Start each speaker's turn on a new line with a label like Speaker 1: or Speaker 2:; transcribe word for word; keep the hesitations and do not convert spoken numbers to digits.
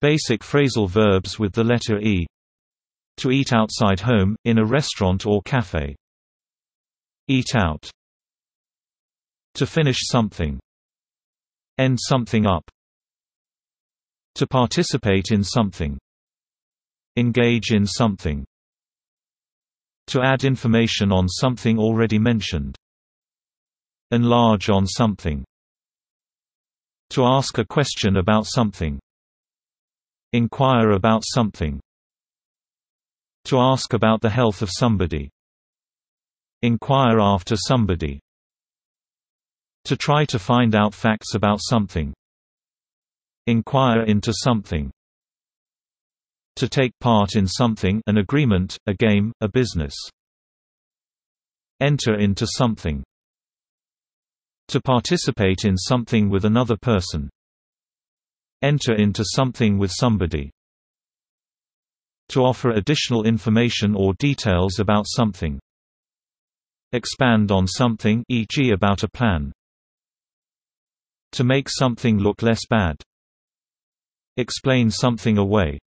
Speaker 1: Basic phrasal verbs with the letter E. To eat outside home, in a restaurant or cafe. Eat out. To finish something. End something up. To participate in something. Engage in something. To add information on something already mentioned. Enlarge on something. To ask a question about something. Inquire about something. To ask about the health of somebody. Inquire after somebody. To try to find out facts about something. Inquire into something. To take part in something, an agreement, a game, a business. Enter into something. To participate in something with another person. Enter into something with somebody. To offer additional information or details about something. Expand on something, for example about a plan. To make something look less bad. Explain something away.